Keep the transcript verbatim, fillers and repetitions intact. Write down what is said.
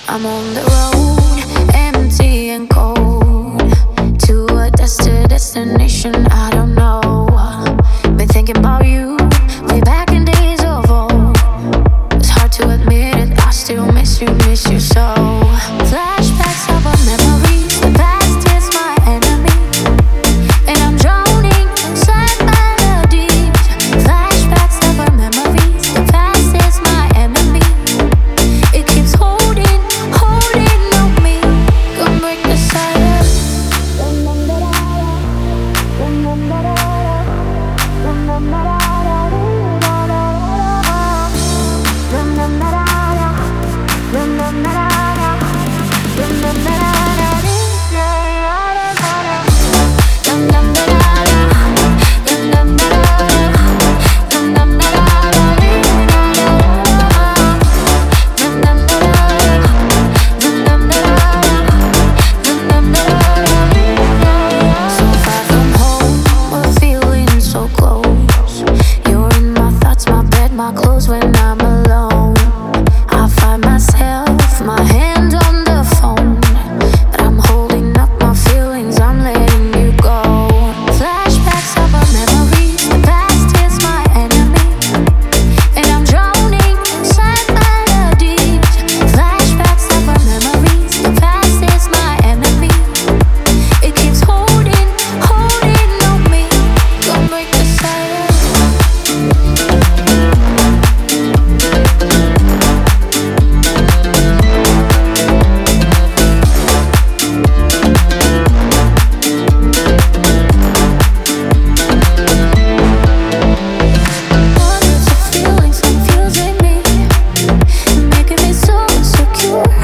I'm on the road, empty and cold, to a desti- destination I don't know. Been thinking about you, way back in days of old. It's hard to admit it, I still miss you, miss you so. Flashbacks of our memories, the past is my enemy, and I'm drowning inside melodies. Flashbacks of our memories, the past is my enemy. It keeps holding, holding on me. Come break the silence. My clothes when I'm alone. I find myself, my hand on the phone, but I'm holding up my feelings, I'm letting you go. Flashbacks of our memories, the past is my enemy, and I'm drowning inside melodies. Flashbacks of our memories, the past is my enemy. It keeps holding, holding on me. Don't break the silence. Feelings confusing me, making me so insecure.